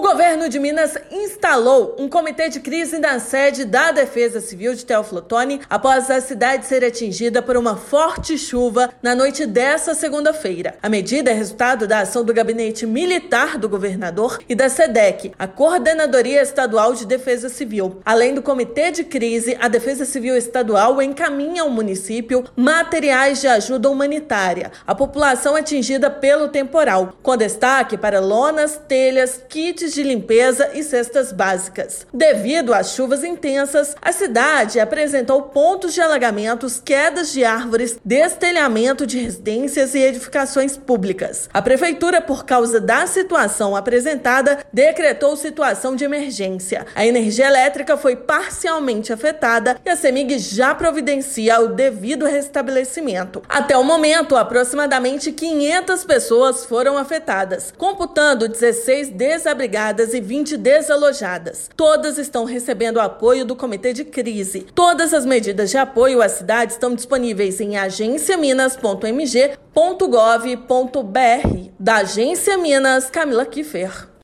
governo de Minas instalou um comitê de crise na sede da Defesa Civil de Teófilo Otoni após a cidade ser atingida por uma forte chuva na noite desta segunda-feira. A medida é resultado da ação do gabinete militar do governador e da SEDEC, a Coordenadoria Estadual de Defesa Civil. Além do comitê de crise, a Defesa Civil Estadual encaminha ao município materiais de ajuda humanitária à população atingida pelo temporal, com destaque para lonas, telhas, kits de limpeza e cestas básicas. Devido às chuvas intensas, a cidade apresentou pontos de alagamentos, quedas de árvores, destelhamento de residências e edificações públicas. A prefeitura, por causa da situação apresentada, decretou situação de emergência. A energia elétrica foi parcialmente afetada e a CEMIG já providencia o devido restabelecimento. Até o momento, aproximadamente 500 pessoas foram afetadas, computando 16 desabrigadas e 20 desalojadas. Todas estão recebendo apoio do Comitê de Crise. Todas as medidas de apoio à cidade estão disponíveis em agenciaminas.mg.gov.br. Da Agência Minas, Camila Kiffer.